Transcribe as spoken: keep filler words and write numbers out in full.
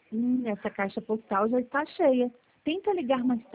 Hum, essa caixa postal já está cheia. Tenta ligar mais